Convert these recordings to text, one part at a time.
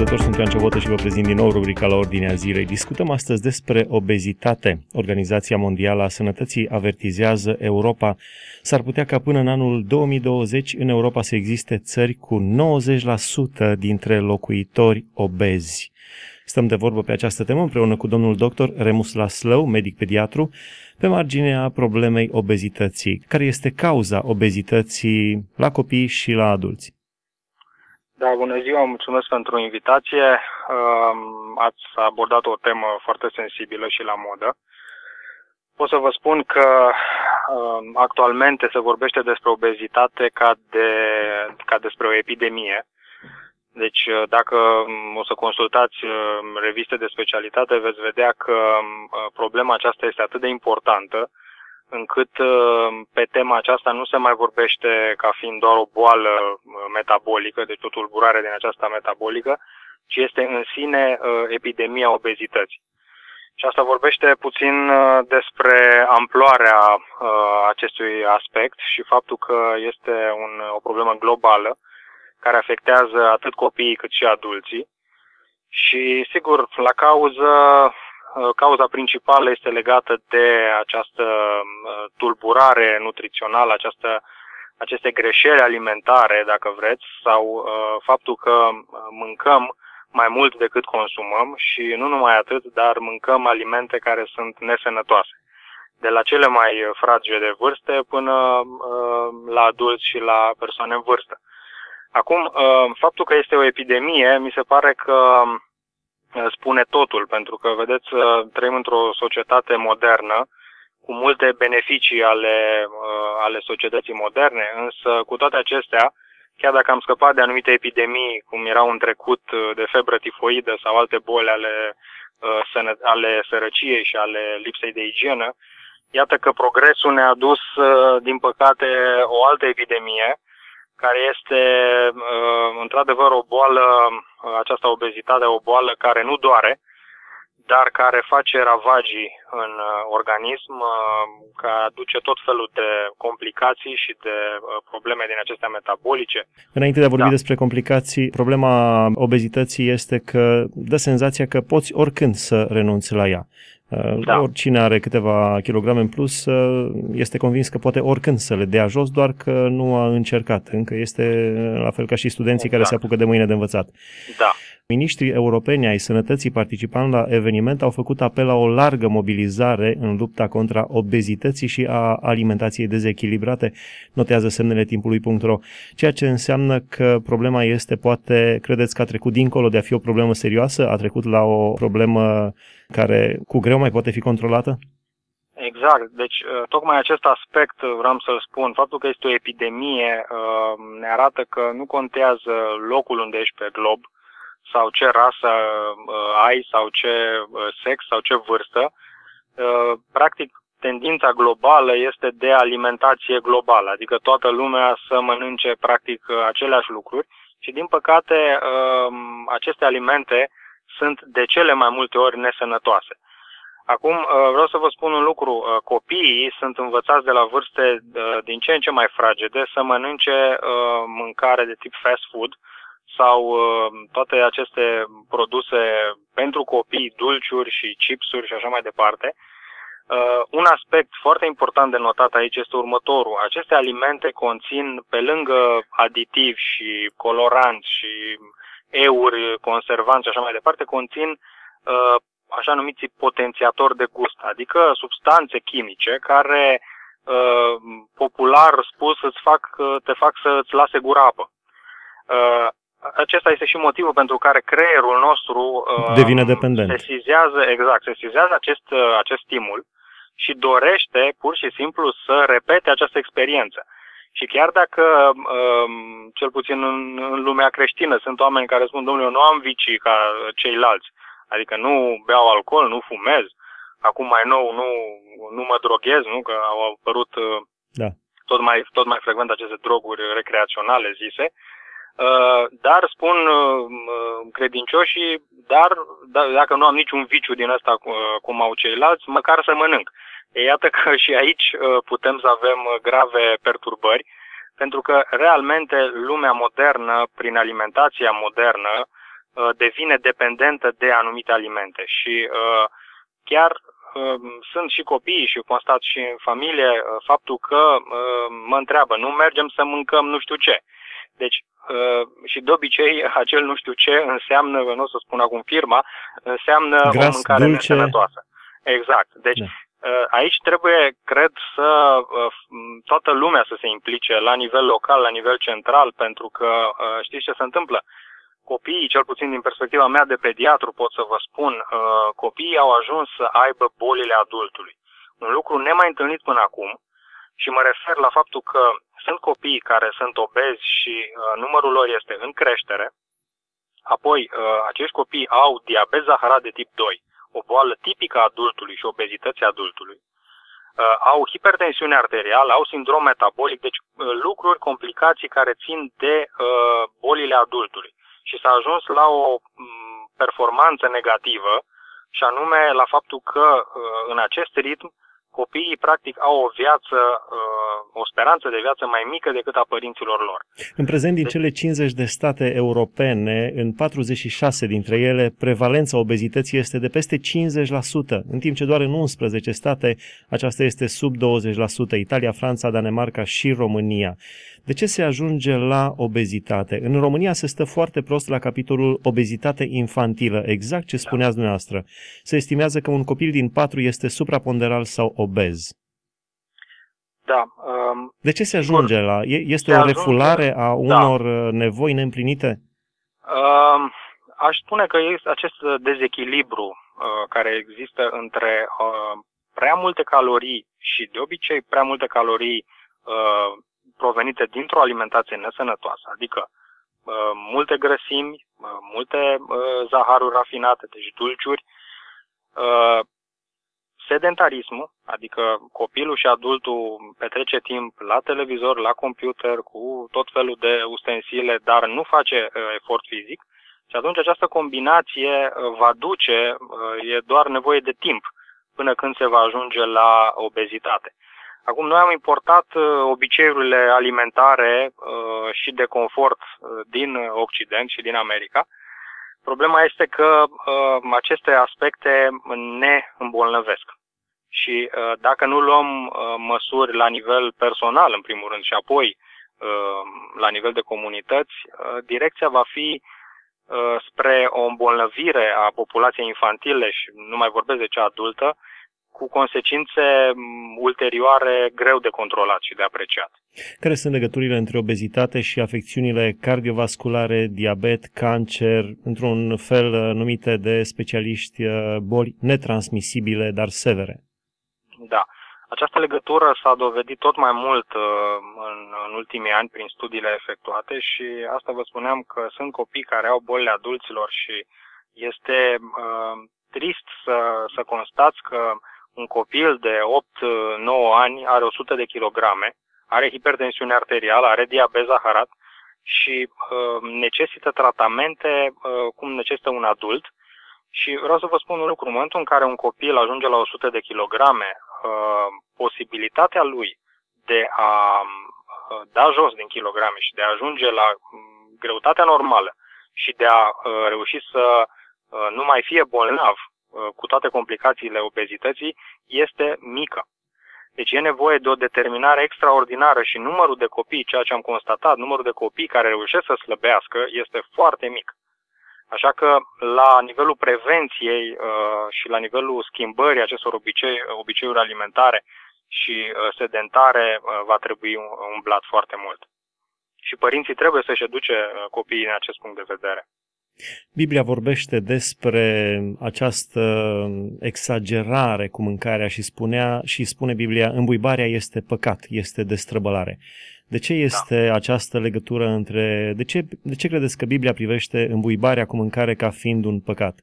ascultători, sunt Ioan Ciobotă și vă prezint din nou rubrica La Ordinea Zilei. Discutăm astăzi despre obezitate. Organizația Mondială a Sănătății avertizează Europa. S-ar putea ca până în anul 2020 în Europa să existe țări cu 90% dintre locuitori obezi. Stăm de vorbă pe această temă împreună cu domnul dr. Remus Laslău, medic pediatru, pe marginea problemei obezității. Care este cauza obezității la copii și la adulți? Da, bună ziua, mulțumesc pentru invitație. Ați abordat o temă foarte sensibilă și la modă. Pot să vă spun că actualmente se vorbește despre obezitate ca despre o epidemie. Deci dacă o să consultați reviste de specialitate, veți vedea că problema aceasta este atât de importantă încât pe tema aceasta nu se mai vorbește ca fiind doar o boală metabolică, deci o tulburare din aceasta metabolică, ci este în sine epidemia obezității. Și asta vorbește puțin despre amploarea acestui aspect și faptul că este o problemă globală care afectează atât copiii cât și adulții. Și, sigur, la cauza principală este legată de această tulburare nutrițională, aceste greșeli alimentare, dacă vreți, sau faptul că mâncăm mai mult decât consumăm și nu numai atât, dar mâncăm alimente care sunt nesănătoase. De la cele mai fragede de vârste până la adulți și la persoane în vârstă. Acum, faptul că este o epidemie, mi se pare că spune totul, pentru că, vedeți, trăim într-o societate modernă, cu multe beneficii ale societății moderne, însă, cu toate acestea, chiar dacă am scăpat de anumite epidemii, cum erau în trecut de febră tifoidă sau alte boli ale sărăciei și ale lipsei de igienă, iată că progresul ne-a dus, din păcate, o altă epidemie, care este într-adevăr o boală, această obezitate, o boală care nu doare, dar care face ravagii în organism, care aduce tot felul de complicații și de probleme din acestea metabolice. Înainte de a vorbi despre complicații, problema obezității este că dă senzația că poți oricând să renunți la ea. Da. Oricine are câteva kilograme în plus este convins că poate oricând să le dea jos, doar că nu a încercat. Încă este la fel ca și studenții care se apucă de mâine de învățat. Da. Miniștrii europeni ai sănătății participând la eveniment au făcut apel la o largă mobilizare în lupta contra obezității și a alimentației dezechilibrate, notează semnele timpului.ro, ceea ce înseamnă că problema este, poate, credeți că a trecut dincolo de a fi o problemă serioasă, a trecut la o problemă care cu greu mai poate fi controlată? Exact. Deci, tocmai acest aspect vreau să-l spun. Faptul că este o epidemie ne arată că nu contează locul unde ești pe glob, sau ce rasă ai, sau ce sex, sau ce vârstă. Practic, tendința globală este de alimentație globală, adică toată lumea să mănânce practic aceleași lucruri și, din păcate, aceste alimente sunt de cele mai multe ori nesănătoase. Acum, vreau să vă spun un lucru. Copiii sunt învățați de la vârste din ce în ce mai fragede să mănânce mâncare de tip fast food, sau toate aceste produse pentru copii, dulciuri și chipsuri și așa mai departe. Un aspect foarte important de notat aici este următorul. Aceste alimente conțin, pe lângă aditivi și coloranți și euri, conservanți și așa mai departe, conțin așa numiți potențiatori de gust, adică substanțe chimice care, popular spus, te fac să îți lase gura apă. Acesta este și motivul pentru care creierul nostru devine dependent. Sesizează acest stimul și dorește pur și simplu să repete această experiență. Și chiar dacă, cel puțin în lumea creștină, sunt oameni care spun, domnule, eu nu am vicii ca ceilalți, adică nu beau alcool, nu fumez, acum mai nou nu mă droghez, nu, că au apărut tot mai frecvent aceste droguri recreaționale zise. Dar spun credincioșii, dacă nu am niciun viciu din ăsta cum au ceilalți, măcar să mănânc. Iată că și aici putem să avem grave perturbări, pentru că realmente lumea modernă, prin alimentația modernă, devine dependentă de anumite alimente. Și chiar sunt și copii și constat și în familie faptul că mă întreabă, nu mergem să mâncăm nu știu ce. Deci, și de obicei, acel nu știu ce înseamnă, nu o să spun acum firma, înseamnă gras, o mâncare dulce. nesănătoasă. Exact. Deci, aici trebuie, cred, să toată lumea să se implice la nivel local, la nivel central, pentru că știți ce se întâmplă? Copiii, cel puțin din perspectiva mea de pediatru, pot să vă spun, copiii au ajuns să aibă bolile adultului. Un lucru nemai întâlnit până acum și mă refer la faptul că sunt copii care sunt obezi și numărul lor este în creștere. Apoi, acești copii au diabet zaharat de tip 2, o boală tipică a adultului și obezității adultului. Au hipertensiune arterială, au sindrom metabolic, deci lucruri, complicații care țin de bolile adultului. Și s-a ajuns la o performanță negativă, și anume la faptul că în acest ritm copiii practic au o viață, o speranță de viață mai mică decât a părinților lor. În prezent, din cele 50 de state europene, în 46 dintre ele, prevalența obezității este de peste 50%, în timp ce doar în 11 state aceasta este sub 20%, Italia, Franța, Danemarca și România. De ce se ajunge la obezitate? În România se stă foarte prost la capitolul obezitate infantilă, exact ce spuneați dumneavoastră. Se estimează că un copil din 4 este supraponderal sau obez. Da. De ce se ajunge la? Este o refulare a unor nevoi neîmplinite? Aș spune că este acest dezechilibru care există între prea multe calorii și de obicei prea multe calorii provenite dintr-o alimentație nesănătoasă, adică multe grăsimi, multe zaharuri rafinate, deci dulciuri, sedentarismul, adică copilul și adultul petrece timp la televizor, la computer, cu tot felul de ustensile, dar nu face efort fizic, și atunci această combinație va duce, e doar nevoie de timp până când se va ajunge la obezitate. Acum, noi am importat obiceiurile alimentare și de confort din Occident și din America. Problema este că aceste aspecte ne îmbolnăvesc. Și dacă nu luăm măsuri la nivel personal, în primul rând, și apoi la nivel de comunități, direcția va fi spre o îmbolnăvire a populației infantile și nu mai vorbesc de cea adultă, cu consecințe ulterioare greu de controlat și de apreciat. Care sunt legăturile între obezitate și afecțiunile cardiovasculare, diabet, cancer, într-un fel numite de specialiști boli netransmisibile, dar severe? Da. Această legătură s-a dovedit tot mai mult în ultimii ani prin studiile efectuate și asta vă spuneam că sunt copii care au bolile adulților și este trist să constați că un copil de 8-9 ani are 100 de kilograme, are hipertensiune arterială, are diabet zaharat și necesită tratamente cum necesită un adult. Și vreau să vă spun un lucru, în momentul în care un copil ajunge la 100 de kilograme, posibilitatea lui de a da jos din kilograme și de a ajunge la greutatea normală și de a reuși să nu mai fie bolnav cu toate complicațiile obezității este mică. Deci e nevoie de o determinare extraordinară și numărul de copii, ceea ce am constatat, numărul de copii care reușesc să slăbească este foarte mic. Așa că la nivelul prevenției și la nivelul schimbării acestor obiceiuri alimentare și sedentare va trebui umblat foarte mult. Și părinții trebuie să-și educe copiii în acest punct de vedere. Biblia vorbește despre această exagerare cu mâncarea și spune Biblia, îmbuibarea este păcat, este destrăbălare. De ce este această legătură între... De ce credeți că Biblia privește îmbuibarea cu mâncare ca fiind un păcat?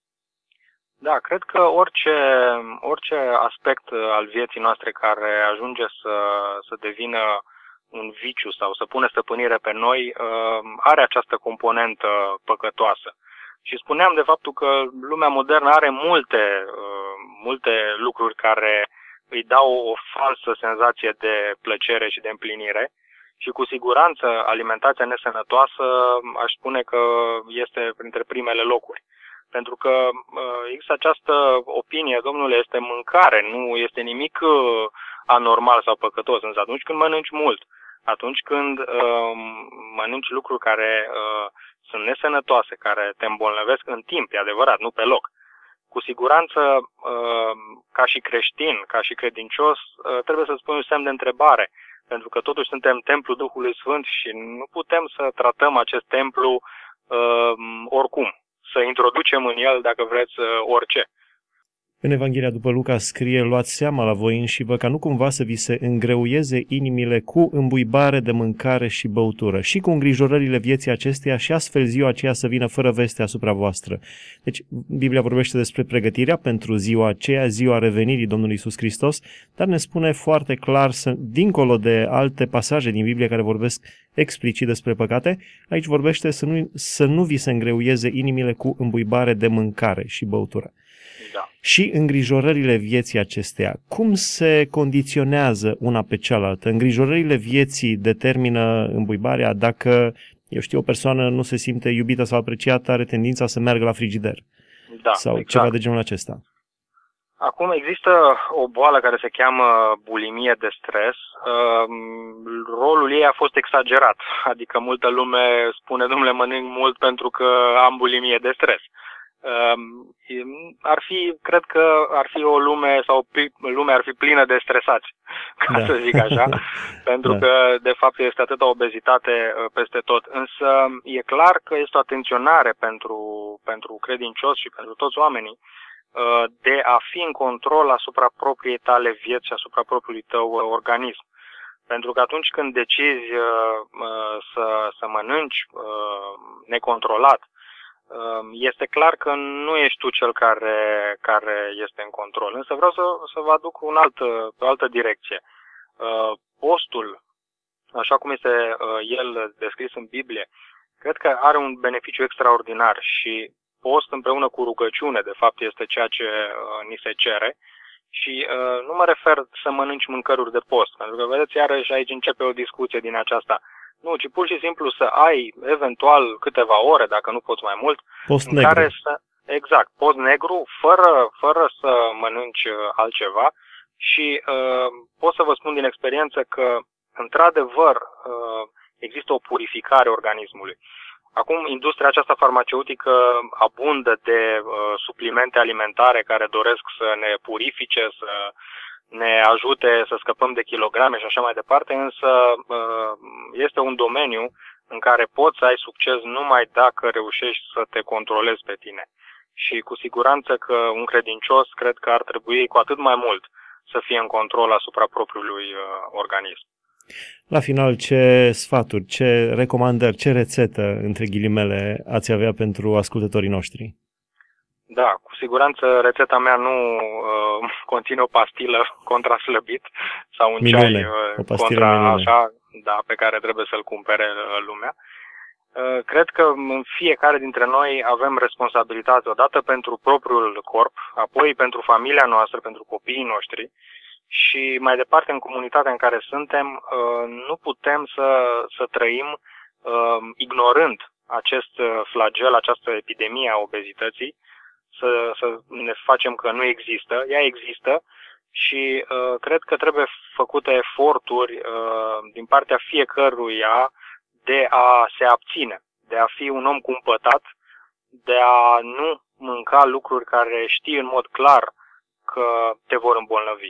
Da, cred că orice aspect al vieții noastre care ajunge să devină un viciu sau să pune stăpânire pe noi, are această componentă păcătoasă. Și spuneam de faptul că lumea modernă are multe lucruri care îi dau o falsă senzație de plăcere și de împlinire Și cu siguranță alimentația nesănătoasă aș spune că este printre primele locuri. Pentru că există această opinie, domnule, este mâncare, nu este nimic anormal sau păcătos. Însă atunci când mănânci mult, atunci când mănânci lucruri care sunt nesănătoase, care te îmbolnăvesc în timp, e adevărat, nu pe loc. Cu siguranță, ca și creștin, ca și credincios, trebuie să spun un semn de întrebare. Pentru că totuși suntem templul Duhului Sfânt și nu putem să tratăm acest templu oricum. Să introducem în el, dacă vreți, orice. În Evanghelia după Luca scrie: luați seama la voi înșivă ca nu cumva să vi se îngreuieze inimile cu îmbuibare de mâncare și băutură și cu îngrijorările vieții acesteia și astfel ziua aceea să vină fără veste asupra voastră. Deci Biblia vorbește despre pregătirea pentru ziua aceea, ziua revenirii Domnului Iisus Hristos, dar ne spune foarte clar, dincolo de alte pasaje din Biblie care vorbesc explicit despre păcate, aici vorbește să nu vi se îngreuieze inimile cu îmbuibare de mâncare și băutură. Da. Și îngrijorările vieții acesteia. Cum se condiționează una pe cealaltă? Îngrijorările vieții determină îmbuibarea. Dacă, o persoană nu se simte iubită sau apreciată, are tendința să meargă la frigider. Da, sau exact. Ceva de genul acesta. Acum există o boală care se cheamă bulimie de stres. Rolul ei a fost exagerat. Adică multă lume spune, domnule, mănânc mult pentru că am bulimie de stres. Cred că ar fi o lume, sau lumea ar fi plină de stresați, ca să zic așa, pentru că de fapt este atâta obezitate peste tot. Însă e clar că este o atenționare pentru credincios și pentru toți oamenii de a fi în control asupra propriei tale vieți și asupra propriului tău organism. Pentru că atunci când decizi să mănânci necontrolat, este clar că nu ești tu cel care este în control. Însă vreau să vă aduc pe o altă direcție. Postul, așa cum este el descris în Biblie, cred că are un beneficiu extraordinar și post împreună cu rugăciune, de fapt, este ceea ce ni se cere. Și nu mă refer să mănânci mâncăruri de post, pentru că, vedeți, iarăși aici începe o discuție din aceasta. Nu, ci pur și simplu să ai eventual câteva ore, dacă nu poți mai mult, post în negru. Care exact, post negru, fără să mănânci altceva. Și pot să vă spun din experiență că, într-adevăr, există o purificare organismului. Acum, industria aceasta farmaceutică abundă de suplimente alimentare care doresc să ne purifice, să ne ajute să scăpăm de kilograme și așa mai departe, însă este un domeniu în care poți să ai succes numai dacă reușești să te controlezi pe tine. Și cu siguranță că un credincios cred că ar trebui cu atât mai mult să fie în control asupra propriului organism. La final, ce sfaturi, ce recomandări, ce rețetă, între ghilimele, ați avea pentru ascultătorii noștri? Da, cu siguranță rețeta mea nu conține o pastilă contra slăbit sau un ceai contra așa, da, pe care trebuie să-l cumpere lumea. Cred că în fiecare dintre noi avem responsabilitate odată pentru propriul corp, apoi pentru familia noastră, pentru copiii noștri și mai departe în comunitatea în care suntem. Nu putem să trăim ignorând acest flagel, această epidemie a obezității, să ne facem că nu există. Ea există și cred că trebuie făcute eforturi din partea fiecăruia de a se abține, de a fi un om cumpătat, de a nu mânca lucruri care știi în mod clar că te vor îmbolnăvi.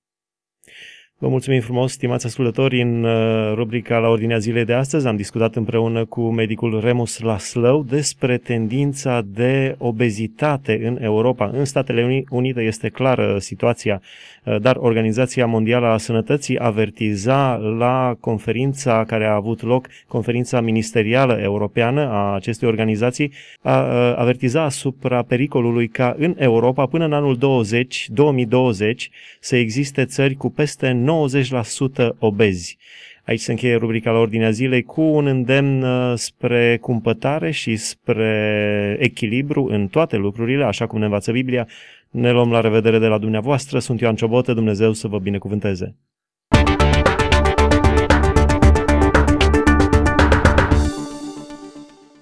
Vă mulțumim frumos, stimați ascultători. În rubrica La Ordinea Zilei de astăzi am discutat împreună cu medicul Remus László despre tendința de obezitate în Europa. În Statele Unite este clară situația, dar Organizația Mondială a Sănătății avertiza la conferința care a avut loc, conferința ministerială europeană a acestei organizații, avertiza asupra pericolului ca în Europa până în anul 2020 să existe țări cu peste 90% obezi. Aici se încheie rubrica La Ordinea Zilei cu un îndemn spre cumpătare și spre echilibru în toate lucrurile, așa cum ne învață Biblia. Ne luăm la revedere de la dumneavoastră. Sunt Ioan Ciobotă, Dumnezeu să vă binecuvânteze.